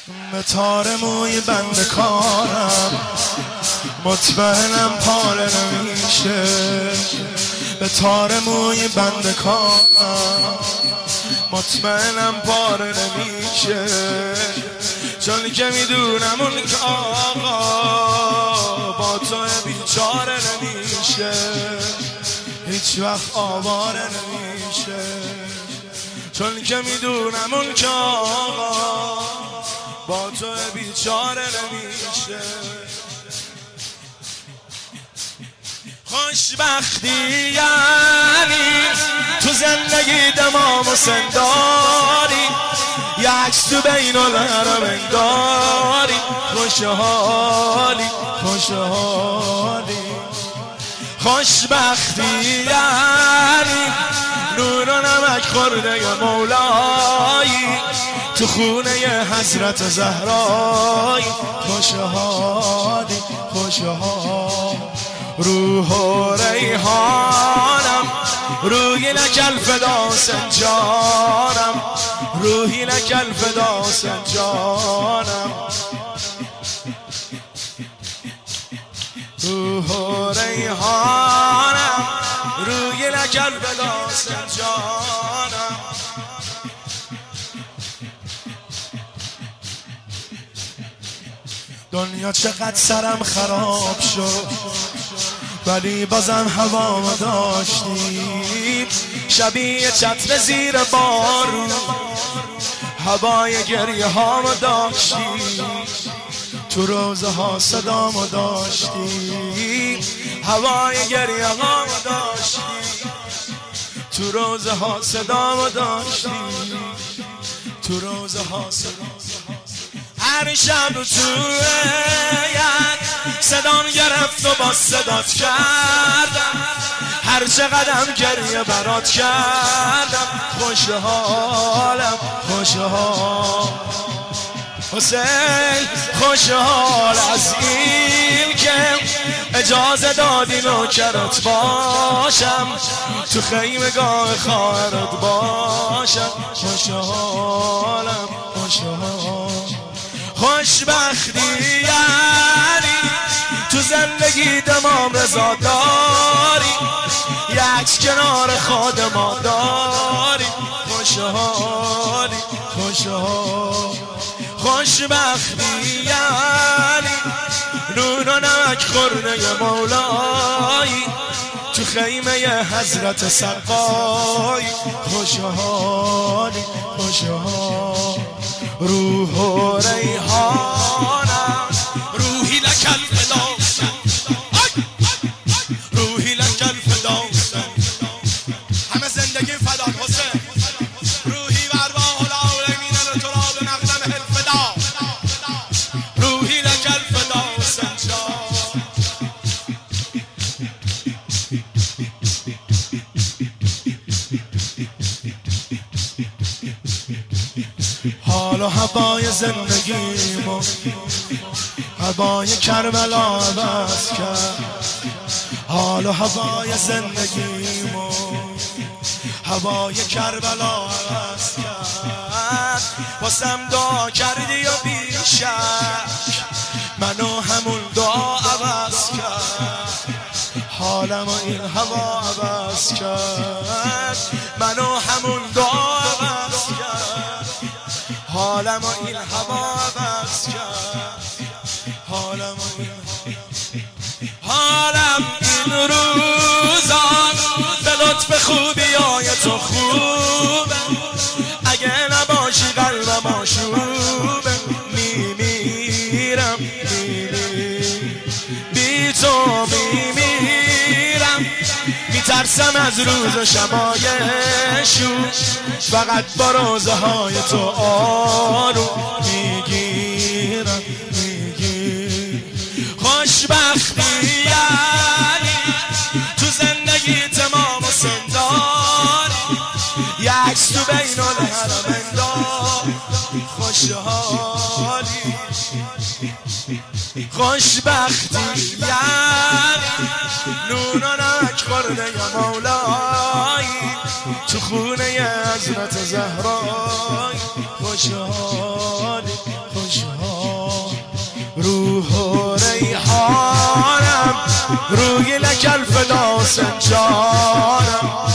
به تار موی بند کارم مطمئنم پاره نمیشه. به تار موی بند کارم مطمئنم پاره نمیشه، چون که میدونم اون که آقا با تو بیچاره نمیشه، هیچ وقت آواره نمیشه، چون که میدونم اون که آقا با تو بیچاره نمیشه. خوشبختی یعنی تو زندگی دمام و سنداری، یه عکس تو بین الحرم انگاری، خوشحالی خوشحالی. خوشبختی یعنی نور و نمک خورده مولایی تو خونه حضرت زهرایی، خوشحالی خوشحالی. روح و ریحانم روحی لکل فدا سنجانم، روحی لکل فدا سنجانم. روح و ریحانم روحی لکل فدا سنجانم. دنیا چقدر سرم خراب شد ولی بازم هوامو داشتیم، شبیه چتر زیر بارون هوای گریه هامو داشتیم، تو روزه ها صدامو داشتیم، هوای گریه هامو داشتیم، تو روزه ها صدامو داشتیم، تو روزه ها صدامو. هر شب تو صدام گرفت و با صدات کردم، هر چقدرم گریه برات کردم، خوشحالم خوشحال. حسین خوشحال از این که اجازه دادی نوکرت باشم، تو خیمگاه خواهرت باشم، خوشحالم خوشحال. خوشبختی یعنی تو زندگی دمام رضا داری، یه عکس کنار خود ما داری، خوشحالی خوشحال. خوشبختی یعنی نون و نمک خورده مولایی تو خیمه حضرت سقایی، خوشحالی خوشحال. روح و ریحانم روحی لکل فدا، روحی لکل فدا، همه زندگی فدا حسین، روحی و ارواح العالمین لتراب مقدم الفدا، روحی لکل فدا حسین جان. حال و هوای زندگیمو هوای کربلا عوض کرد، حال و هوای زندگیمو هوای کربلا عوض کرد. واسم دعا کردی و بیشک منو همون دعا عوض کرد، حالم و این هوا عوض کرد، منو همون دعا عوض کرد، حالم و این هوا عوض کرد، حالم و این حالم این روزان به لطف خوبیای تو خوبه، اگه نباشی قلبم آشوبه، میمیرم بی تو میمیرم، میترسم از روز و شبایشون، فقط با روزه های تو آروم میگیرم خوشبختی یعنی تو زندگی تمام و سنداری، یه عکس تو بین الحرم انگار، خوشحالی. خوشبختی یعنی نون و نمک خورده یا مولایی تو خونه حضرت زهرا خوشحالی خوشحال روح و ریحانم روی لک الفدا سنجارم